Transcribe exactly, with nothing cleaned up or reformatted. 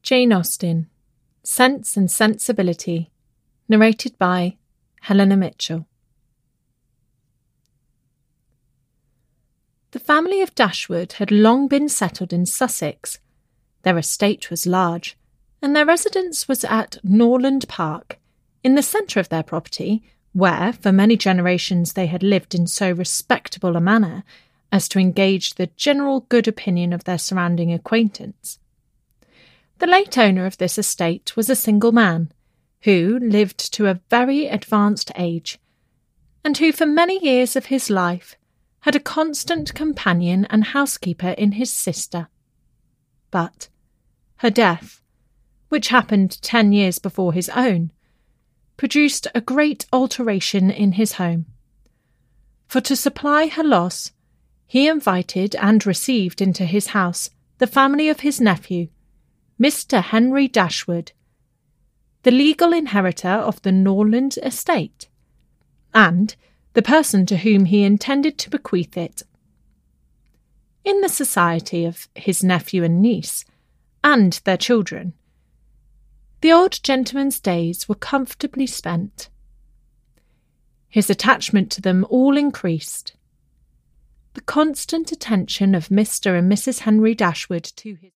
Jane Austen, Sense and Sensibility, narrated by Helena Mitchell. The family of Dashwood had long been settled in Sussex. Their estate was large, and their residence was at Norland Park, in the centre of their property, where for many generations they had lived in so respectable a manner as to engage the general good opinion of their surrounding acquaintance. The late owner of this estate was a single man, who lived to a very advanced age, and who for many years of his life had a constant companion and housekeeper in his sister. But her death, which happened ten years before his own, produced a great alteration in his home. For to supply her loss, he invited and received into his house the family of his nephew, Mister Henry Dashwood, the legal inheritor of the Norland estate, and the person to whom he intended to bequeath it. In the society of his nephew and niece, and their children, the old gentleman's days were comfortably spent. His attachment to them all increased. The constant attention of Mister and Missus Henry Dashwood to his